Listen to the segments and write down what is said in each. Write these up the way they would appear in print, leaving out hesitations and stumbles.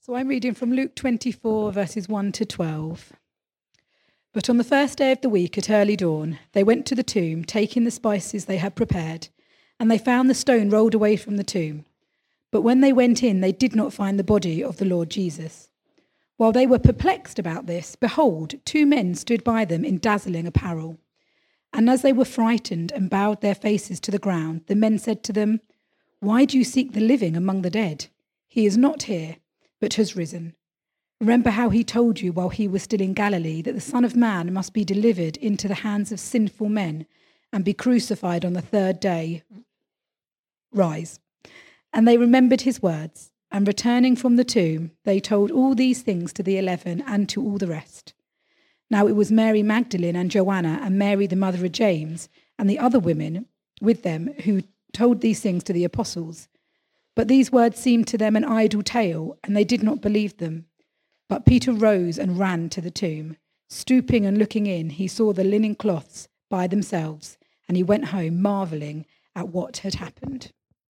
So I'm reading from Luke 24, verses 1 to 12. But on the first day of the week at early dawn, they went to the tomb, taking the spices they had prepared, and they found the stone rolled away from the tomb. But when they went in, they did not find the body of the Lord Jesus. While they were perplexed about this, behold, two men stood by them in dazzling apparel. And as they were frightened and bowed their faces to the ground, the men said to them, "Why do you seek the living among the dead? He is not here, but has risen. Remember how he told you while he was still in Galilee that the Son of Man must be delivered into the hands of sinful men and be crucified on the third day. Rise." And they remembered his words, and returning from the tomb, they told all these things to the 11 and to all the rest. Now it was Mary Magdalene and Joanna and Mary the mother of James and the other women with them who told these things to the apostles. But these words seemed to them an idle tale, and they did not believe them. But Peter rose and ran to the tomb. Stooping and looking in, he saw the linen cloths by themselves, and he went home marvelling at what had happened.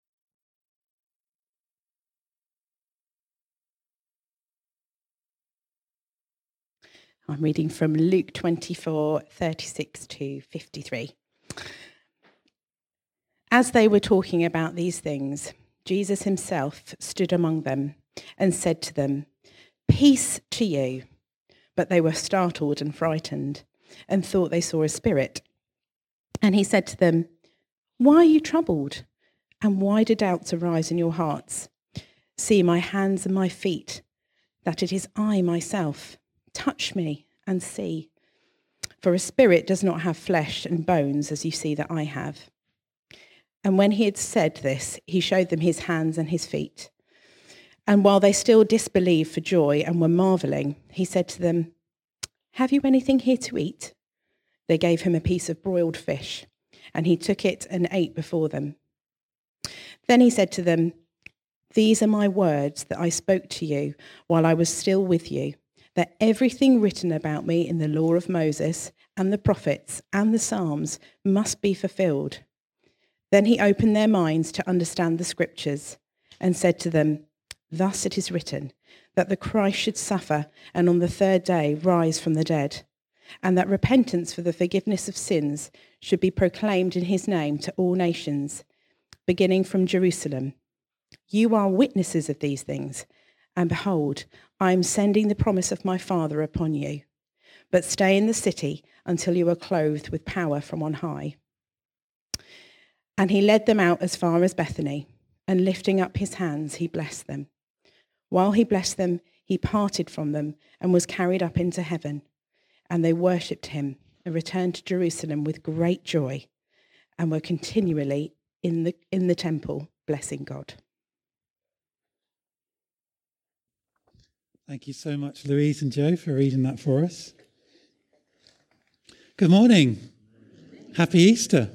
I'm reading from Luke 24, 36 to 53. As they were talking about these things, Jesus himself stood among them and said to them, "Peace to you." But they were startled and frightened and thought they saw a spirit. And he said to them, "Why are you troubled? And why do doubts arise in your hearts? See my hands and my feet, that it is I myself. Touch me and see. For a spirit does not have flesh and bones as you see that I have." And when he had said this, he showed them his hands and his feet. And while they still disbelieved for joy and were marveling, he said to them, "Have you anything here to eat?" They gave him a piece of broiled fish, and he took it and ate before them. Then he said to them, "These are my words that I spoke to you while I was still with you, that everything written about me in the law of Moses and the prophets and the Psalms must be fulfilled." Then he opened their minds to understand the scriptures and said to them, "Thus it is written, that the Christ should suffer and on the third day rise from the dead, and that repentance for the forgiveness of sins should be proclaimed in his name to all nations, beginning from Jerusalem. You are witnesses of these things, and behold, I am sending the promise of my Father upon you. But stay in the city until you are clothed with power from on high." And he led them out as far as Bethany, and lifting up his hands, he blessed them. While he blessed them, he parted from them and was carried up into heaven. And they worshipped him and returned to Jerusalem with great joy, and were continually in the temple blessing God. Thank you so much, Louise and Joe, for reading that for us. Good morning. Happy Easter.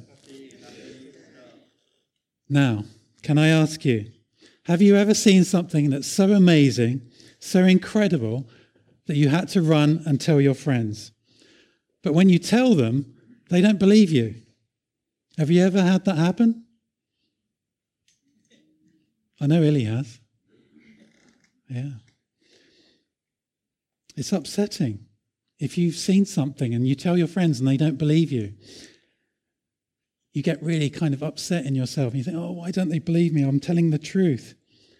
Now, can I ask you, have you ever seen something that's so amazing, so incredible, that you had to run and tell your friends? But when you tell them, they don't believe you. Have you ever had that happen? I know Illy has. Yeah. It's upsetting if you've seen something and you tell your friends and they don't believe you. You get really kind of upset in yourself. And you think, "Oh, why don't they believe me? I'm telling the truth."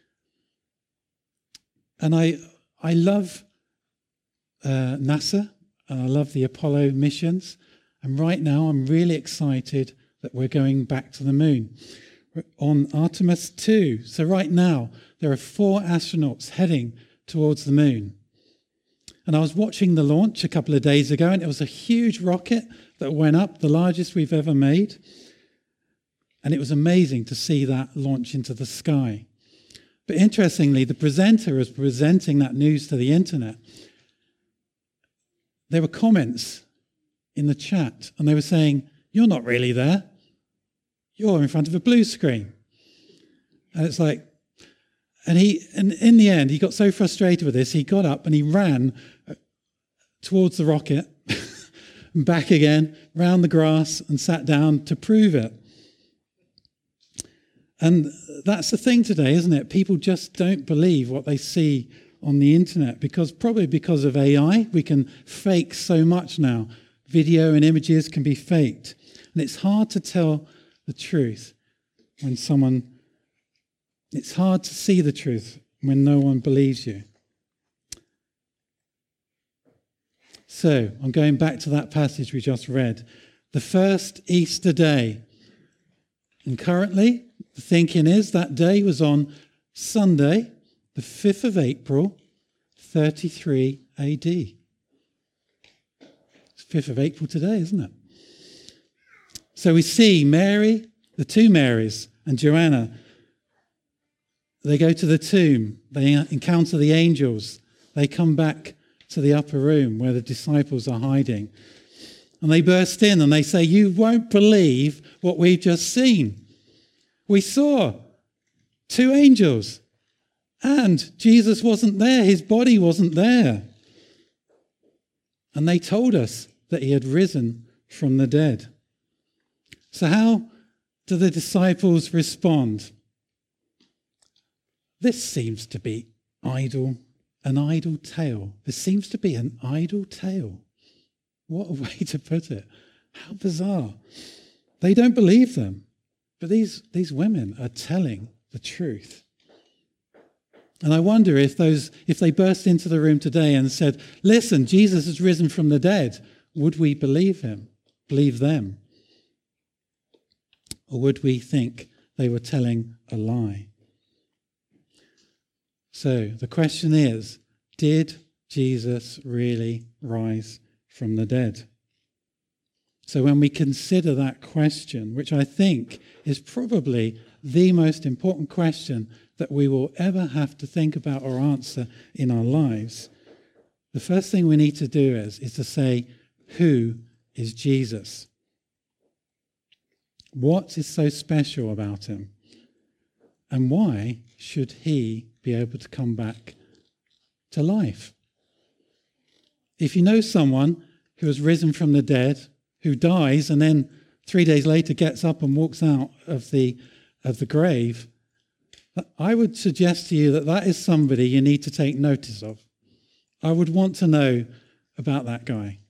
And I love NASA, and I love the Apollo missions. And right now I'm really excited that we're going back to the moon. We're on Artemis 2. So right now there are 4 astronauts heading towards the moon. And I was watching the launch a couple of days ago, and it was a huge rocket that went up, the largest we've ever made. And it was amazing to see that launch into the sky. But interestingly, the presenter was presenting that news to the internet. There were comments in the chat, and they were saying, "You're not really there. You're in front of a blue screen." And it's like, and in the end, he got so frustrated with this, he got up and he ran towards the rocket, back again, round the grass, and sat down to prove it. And that's the thing today, isn't it? People just don't believe what they see on the internet, probably because of AI. We can fake so much now. Video and images can be faked. And it's hard to tell the truth when it's hard to see the truth when no one believes you. So, I'm going back to that passage we just read. The first Easter day. And currently, the thinking is that day was on Sunday, the 5th of April, 33 AD. It's 5th of April today, isn't it? So we see Mary, the two Marys, and Joanna. They go to the tomb. They encounter the angels. They come back to the upper room where the disciples are hiding. And they burst in and they say, "You won't believe what we've just seen. We saw two angels and Jesus wasn't there. His body wasn't there. And they told us that he had risen from the dead." So how do the disciples respond? This seems to be an idle tale. This seems to be an idle tale. What a way to put it. How bizarre. They don't believe them. But these women are telling the truth. And I wonder if they burst into the room today and said, "Listen, Jesus has risen from the dead," would we believe him? Believe them? Or would we think they were telling a lie? So the question is, did Jesus really rise from the dead? So when we consider that question, which I think is probably the most important question that we will ever have to think about or answer in our lives, the first thing we need to do is to say, who is Jesus? What is so special about him? And why should he be able to come back to life? If you know someone who has risen from the dead, who dies and then 3 days later gets up and walks out of the grave, I would suggest to you that is somebody you need to take notice of. I would want to know about that guy.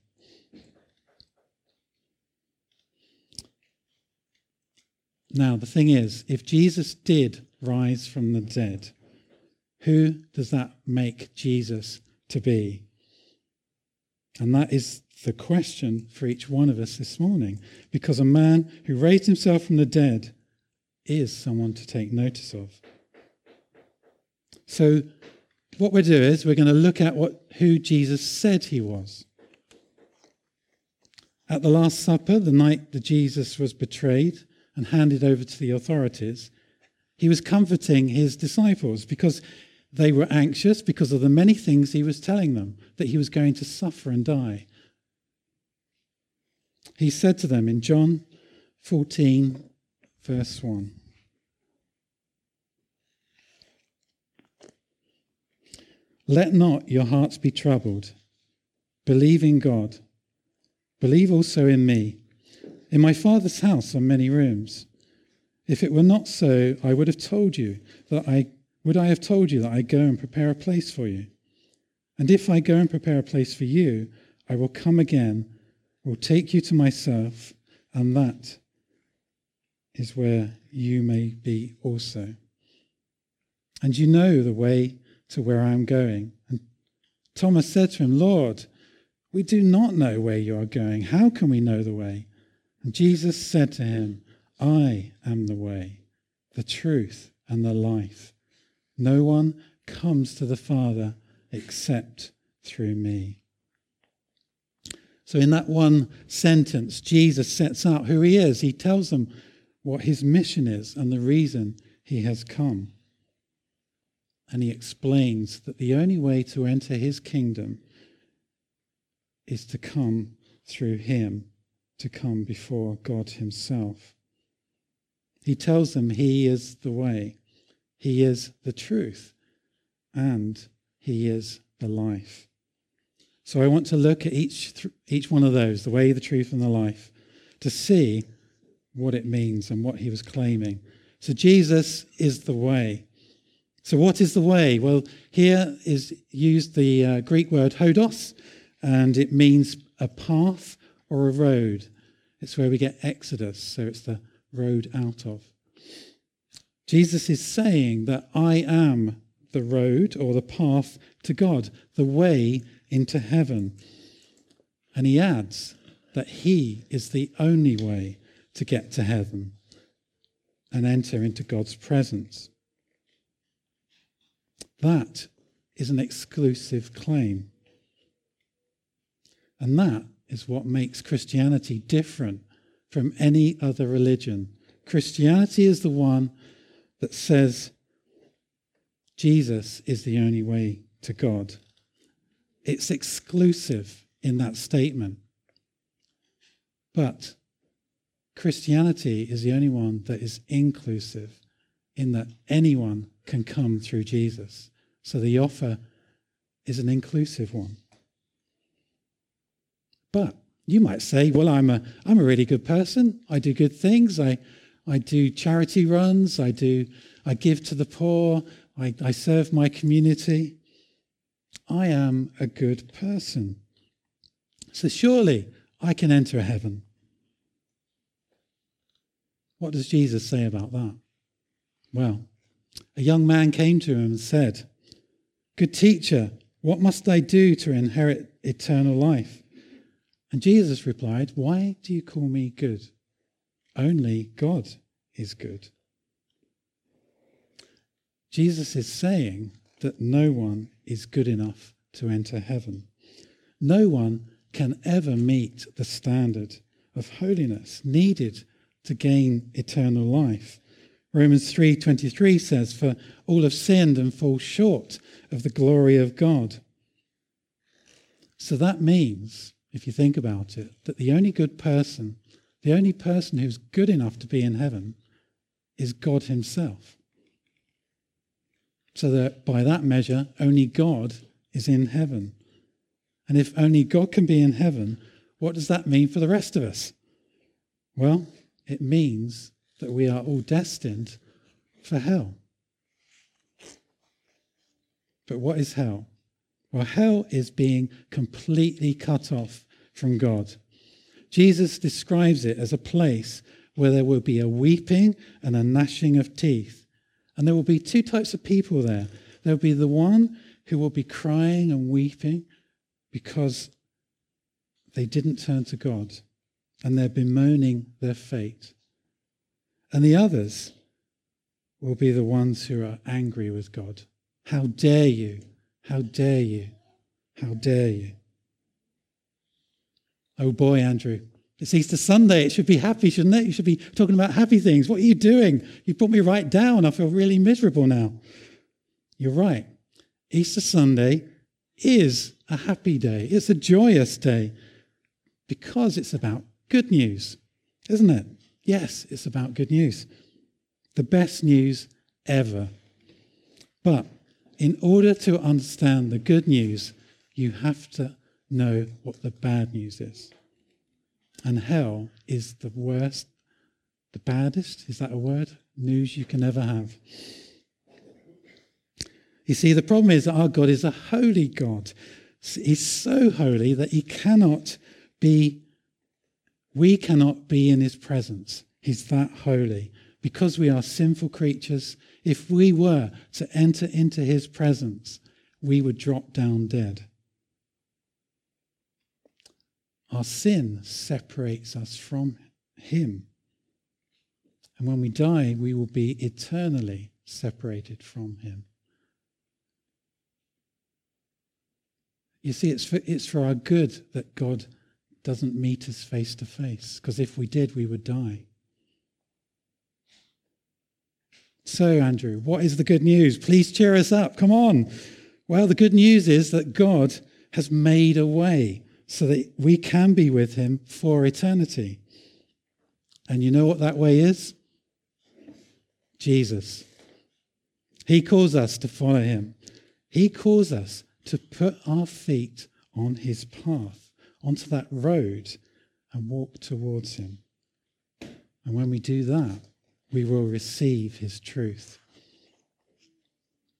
Now, the thing is, if Jesus did rise from the dead, who does that make Jesus to be? And that is the question for each one of us this morning, because a man who raised himself from the dead is someone to take notice of. So what we'll do is we're going to look at who Jesus said he was. At the Last Supper, the night that Jesus was betrayed and handed over to the authorities, he was comforting his disciples because they were anxious because of the many things he was telling them, that he was going to suffer and die. He said to them in John 14, verse 1, "Let not your hearts be troubled. Believe in God. Believe also in me. In my Father's house are many rooms. If it were not so, I would have told you that I go and prepare a place for you. And if I go and prepare a place for you, I will come again, will take you to myself, and that is where you may be also. And you know the way to where I am going." And Thomas said to him, "Lord, we do not know where you are going. How can we know the way?" And Jesus said to him, "I am the way, the truth, and the life. No one comes to the Father except through me." So in that one sentence, Jesus sets out who he is. He tells them what his mission is and the reason he has come. And he explains that the only way to enter his kingdom is to come through him, to come before God himself. He tells them he is the way, he is the truth, and he is the life. So I want to look at each one of those, the way, the truth, and the life, to see what it means and what he was claiming. So Jesus is the way. So what is the way? Well, here is used the Greek word hodos, and it means a path or a road. It's where we get Exodus, so it's the road out of. Jesus is saying that I am the road or the path to God, the way into heaven. And he adds that he is the only way to get to heaven and enter into God's presence. That is an exclusive claim. And that is what makes Christianity different from any other religion. Christianity is the one that says Jesus is the only way to God. It's exclusive in that statement. But Christianity is the only one that is inclusive in that anyone can come through Jesus. So the offer is an inclusive one. But you might say, well, I'm a really good person. I do good things. I do charity runs. I give to the poor. I serve my community. I am a good person. So surely I can enter heaven. What does Jesus say about that? Well, a young man came to him and said, "Good teacher, what must I do to inherit eternal life?" And Jesus replied, "Why do you call me good? Only God is good." Jesus is saying that no one is good enough to enter heaven. No one can ever meet the standard of holiness needed to gain eternal life. Romans 3:23 says, "For all have sinned and fall short of the glory of God." So that means, if you think about it, that the only good person, the only person who's good enough to be in heaven is God himself. So that by that measure, only God is in heaven. And if only God can be in heaven, what does that mean for the rest of us? Well, it means that we are all destined for hell. But what is hell? Well, hell is being completely cut off from God. Jesus describes it as a place where there will be a weeping and a gnashing of teeth. And there will be two types of people there. There will be the one who will be crying and weeping because they didn't turn to God and they're bemoaning their fate. And the others will be the ones who are angry with God. How dare you? How dare you? How dare you? Oh boy, Andrew, it's Easter Sunday. It should be happy, shouldn't it? You should be talking about happy things. What are you doing? You put me right down. I feel really miserable now. You're right. Easter Sunday is a happy day. It's a joyous day because it's about good news, isn't it? Yes, it's about good news. The best news ever. But in order to understand the good news, you have to know what the bad news is. And hell is the worst, the baddest, is that a word? News you can ever have. You see, the problem is that our God is a holy God. He's so holy that we cannot be in his presence. He's that holy. Because we are sinful creatures, if we were to enter into his presence, we would drop down dead. Our sin separates us from him. And when we die, we will be eternally separated from him. You see, it's for our good that God doesn't meet us face to face, because if we did, we would die. So, Andrew, what is the good news? Please cheer us up. Come on. Well, the good news is that God has made a way so that we can be with him for eternity. And you know what that way is? Jesus. He calls us to follow him. He calls us to put our feet on his path, onto that road, and walk towards him. And when we do that, we will receive his truth.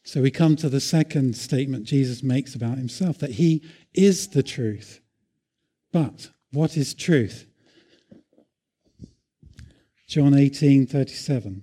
So we come to the second statement Jesus makes about himself, that he is the truth. But what is truth? John 18:37.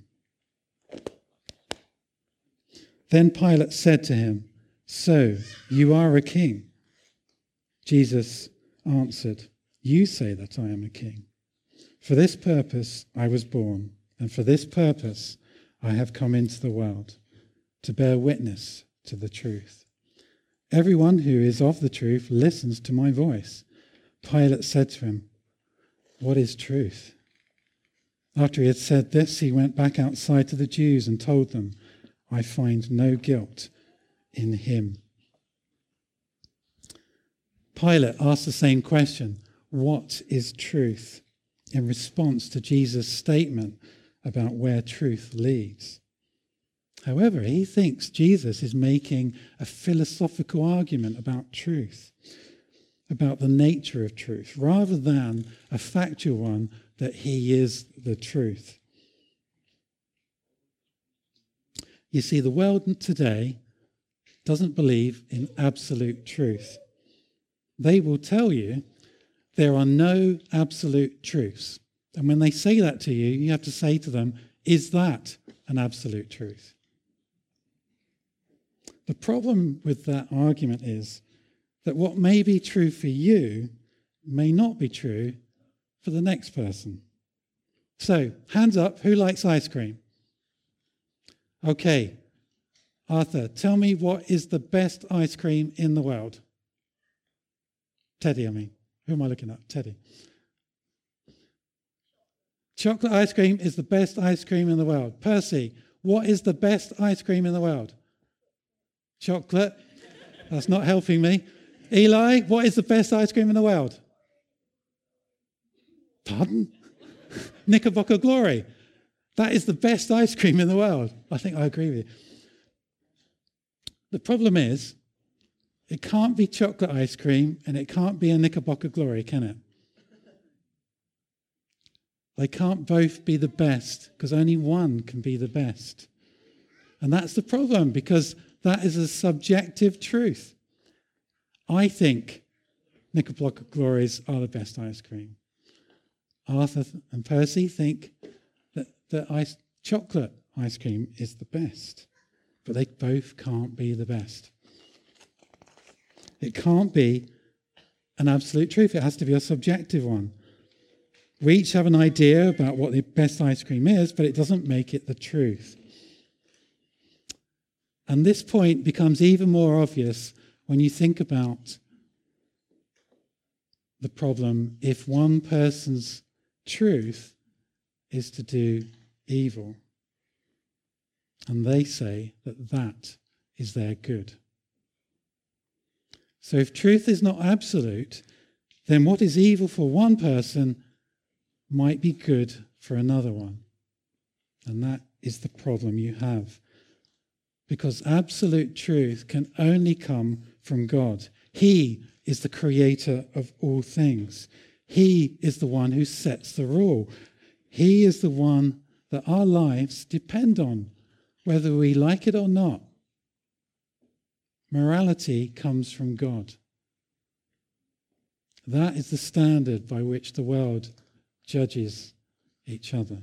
Then Pilate said to him, "So you are a king?" Jesus answered, "You say that I am a king. For this purpose I was born, and for this purpose I have come into the world, to bear witness to the truth. Everyone who is of the truth listens to my voice." Pilate said to him, "What is truth?" After he had said this, he went back outside to the Jews and told them, "I find no guilt in him." Pilate asked the same question, what is truth, in response to Jesus' statement about where truth leads. However, he thinks Jesus is making a philosophical argument about truth, about the nature of truth, rather than a factual one that he is the truth. You see, the world today doesn't believe in absolute truth. They will tell you there are no absolute truths. And when they say that to you, you have to say to them, is that an absolute truth? The problem with that argument is that what may be true for you may not be true for the next person. So, hands up, who likes ice cream? Okay, Arthur, tell me what is the best ice cream in the world? Teddy, I mean. Who am I looking at? Teddy. Chocolate ice cream is the best ice cream in the world. Percy, what is the best ice cream in the world? Chocolate. That's not helping me. Eli, what is the best ice cream in the world? Pardon? Knickerbocker Glory. That is the best ice cream in the world. I think I agree with you. The problem is, it can't be chocolate ice cream and it can't be a Knickerbocker Glory, can it? They can't both be the best because only one can be the best. And that's the problem, because that is a subjective truth. I think Knickerbocker Glories are the best ice cream. Arthur and Percy think that chocolate ice cream is the best. But they both can't be the best. It can't be an absolute truth. It has to be a subjective one. We each have an idea about what the best ice cream is, but it doesn't make it the truth. And this point becomes even more obvious when you think about the problem if one person's truth is to do evil. And they say that that is their good. So if truth is not absolute, then what is evil for one person might be good for another one. And that is the problem you have. Because absolute truth can only come from God. He is the creator of all things. He is the one who sets the rule. He is the one that our lives depend on, whether we like it or not. Morality comes from God. That is the standard by which the world judges each other.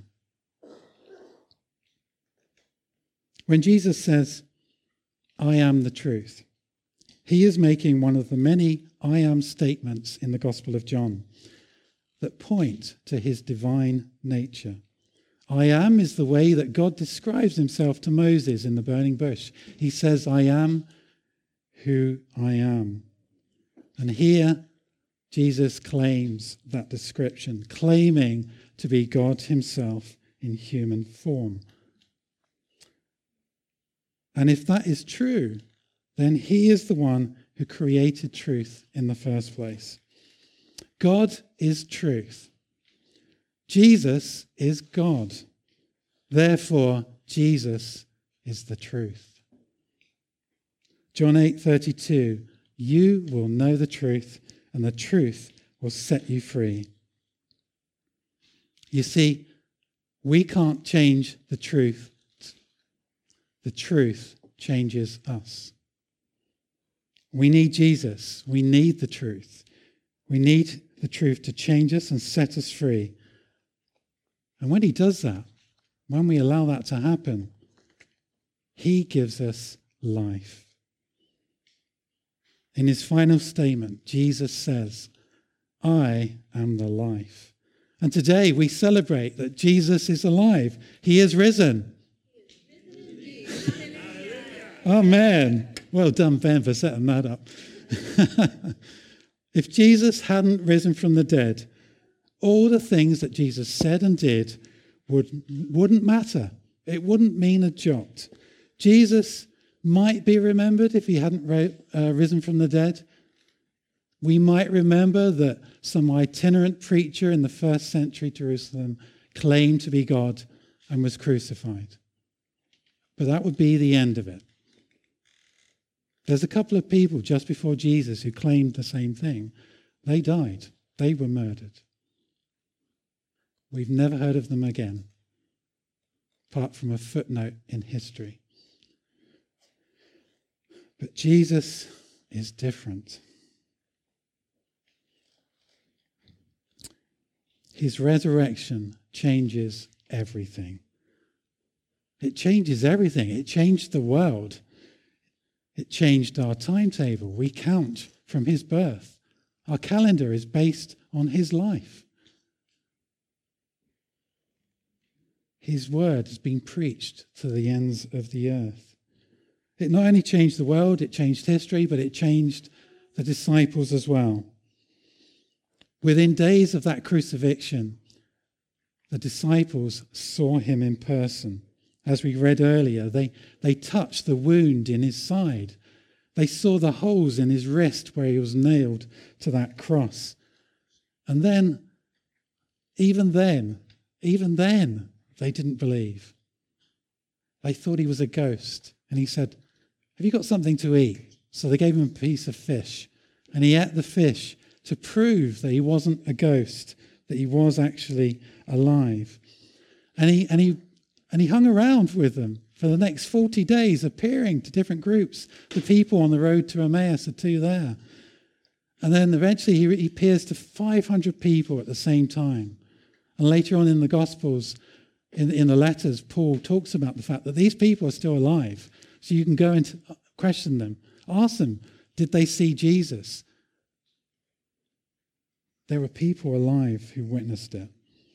When Jesus says, "I am the truth," he is making one of the many I am statements in the Gospel of John that point to his divine nature. I am is the way that God describes himself to Moses in the burning bush. He says, "I am who I am." And here Jesus claims that description, claiming to be God himself in human form. And if that is true, then he is the one who created truth in the first place. God is truth. Jesus is God. Therefore, Jesus is the truth. John 8:32, you will know the truth, and the truth will set you free. You see, we can't change the truth. The truth changes us. We need Jesus. We need the truth. We need the truth to change us and set us free. And when he does that, when we allow that to happen, he gives us life. In his final statement, Jesus says, I am the life. And today we celebrate that Jesus is alive. He is risen. Amen. Well done, Ben, for setting that up. If Jesus hadn't risen from the dead, all the things that Jesus said and did wouldn't matter. It wouldn't mean a jot. Jesus might be remembered if he hadn't risen from the dead. We might remember that some itinerant preacher in the first century Jerusalem claimed to be God and was crucified. But that would be the end of it. There's a couple of people just before Jesus who claimed the same thing. They died. They were murdered. We've never heard of them again, apart from a footnote in history. But Jesus is different. His resurrection changes everything. It changes everything. It changed the world. It changed our timetable. We count from his birth. Our calendar is based on his life. His word has been preached to the ends of the earth. It not only changed the world, it changed history, but it changed the disciples as well. Within days of that crucifixion, the disciples saw him in person. As we read earlier, they touched the wound in his side. They saw the holes in his wrist where he was nailed to that cross. And then, even then, they didn't believe. They thought he was a ghost. And he said, have you got something to eat? So they gave him a piece of fish. And he ate the fish to prove that he wasn't a ghost, that he was actually alive. And he hung around with them for the next 40 days, appearing to different groups. The people on the road to Emmaus are two there. And then eventually he appears to 500 people at the same time. And later on in the Gospels, in the letters, Paul talks about the fact that these people are still alive. So you can go and question them. Ask them, did they see Jesus? There were people alive who witnessed it.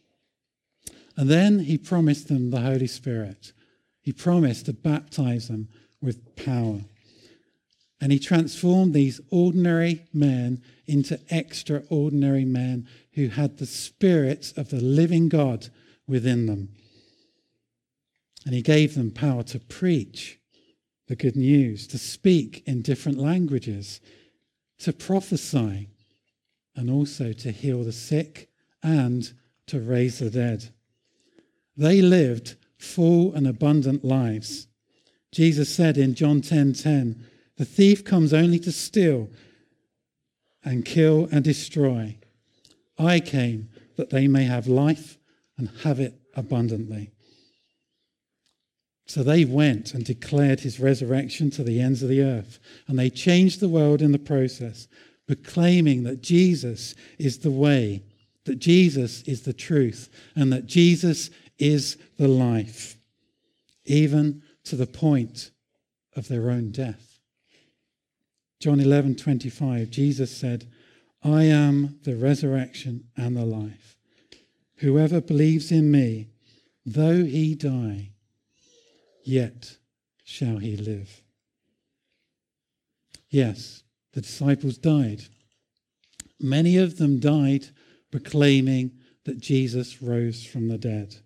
And then he promised them the Holy Spirit. He promised to baptize them with power. And he transformed these ordinary men into extraordinary men who had the Spirit of the living God within them. And he gave them power to preach the good news, to speak in different languages, to prophesy, and also to heal the sick and to raise the dead. They lived full and abundant lives. Jesus said in John 10:10, the thief comes only to steal and kill and destroy. I came that they may have life and have it abundantly. So they went and declared his resurrection to the ends of the earth, and they changed the world in the process, proclaiming that Jesus is the way, that Jesus is the truth, and that Jesus is the life, even to the point of their own death. John 11:25, Jesus said, I am the resurrection and the life. Whoever believes in me, though he die, yet shall he live. Yes, the disciples died. Many of them died proclaiming that Jesus rose from the dead.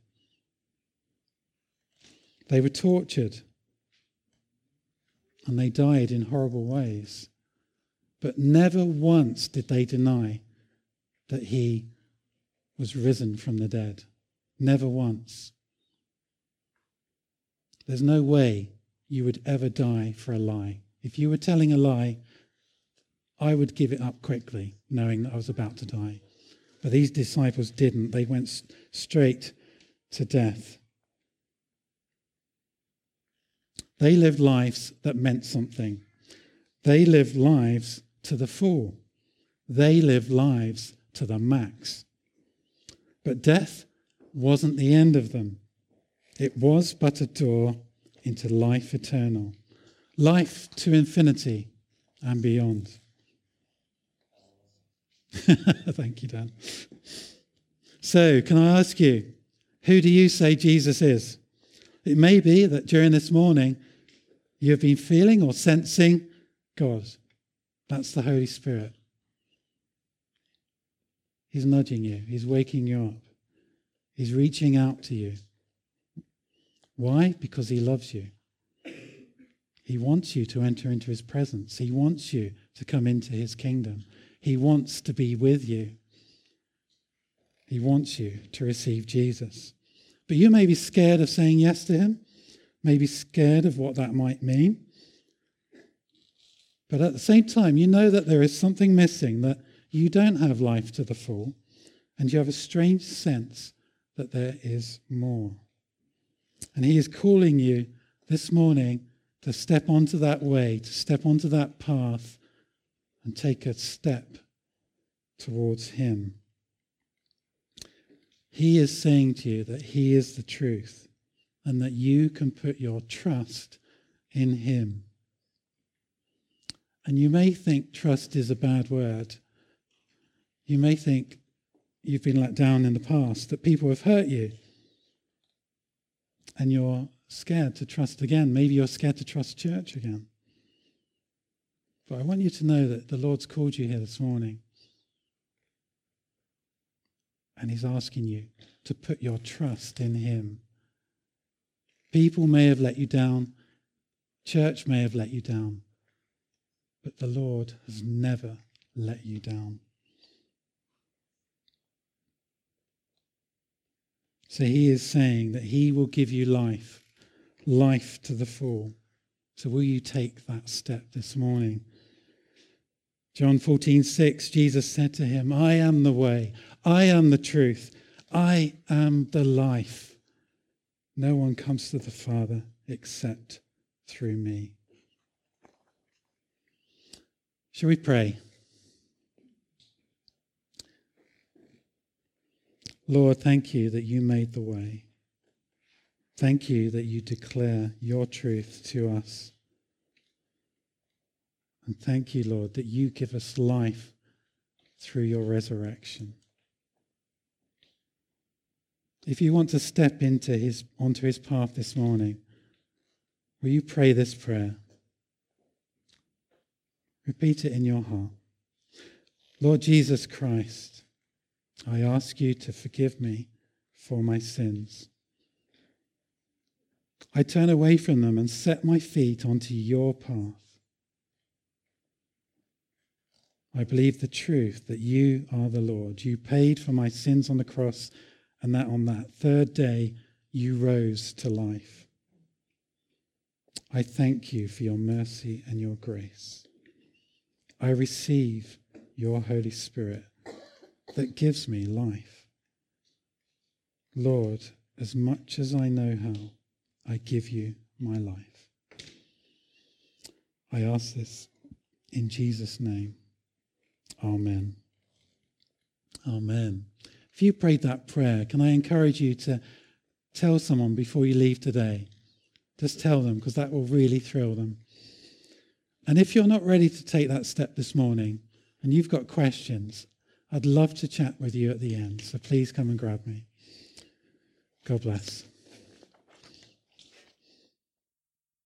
They were tortured and they died in horrible ways. But never once did they deny that he was risen from the dead. Never once. There's no way you would ever die for a lie. If you were telling a lie, I would give it up quickly, knowing that I was about to die. But these disciples didn't. They went straight to death. They lived lives that meant something. They lived lives to the full. They lived lives to the max. But death wasn't the end of them. It was but a door into life eternal, life to infinity and beyond. Thank you, Dan. So, can I ask you, who do you say Jesus is? It may be that during this morning you have been feeling or sensing God. That's the Holy Spirit. He's nudging you. He's waking you up. He's reaching out to you. Why? Because he loves you. He wants you to enter into his presence. He wants you to come into his kingdom. He wants to be with you. He wants you to receive Jesus. But you may be scared of saying yes to him, maybe scared of what that might mean. But at the same time, you know that there is something missing, that you don't have life to the full, and you have a strange sense that there is more. And he is calling you this morning to step onto that way, to step onto that path, and take a step towards him. He is saying to you that he is the truth and that you can put your trust in him. And you may think trust is a bad word. You may think you've been let down in the past, that people have hurt you, and you're scared to trust again. Maybe you're scared to trust church again. But I want you to know that the Lord's called you here this morning. And he's asking you to put your trust in him. People may have let you down. Church may have let you down. But the Lord has never let you down. So he is saying that he will give you life, life to the full. So will you take that step this morning? John 14:6, Jesus said to him, I am the way, I am the truth, I am the life. No one comes to the Father except through me. Shall we pray? Lord, thank you that you made the way. Thank you that you declare your truth to us. And thank you, Lord, that you give us life through your resurrection. If you want to step onto his path this morning, will you pray this prayer? Repeat it in your heart. Lord Jesus Christ, I ask you to forgive me for my sins. I turn away from them and set my feet onto your path. I believe the truth that you are the Lord. You paid for my sins on the cross, and that on that third day you rose to life. I thank you for your mercy and your grace. I receive your Holy Spirit that gives me life. Lord, as much as I know how, I give you my life. I ask this in Jesus' name. Amen. Amen. If you prayed that prayer, can I encourage you to tell someone before you leave today? Just tell them, because that will really thrill them. And if you're not ready to take that step this morning and you've got questions, I'd love to chat with you at the end. So please come and grab me. God bless.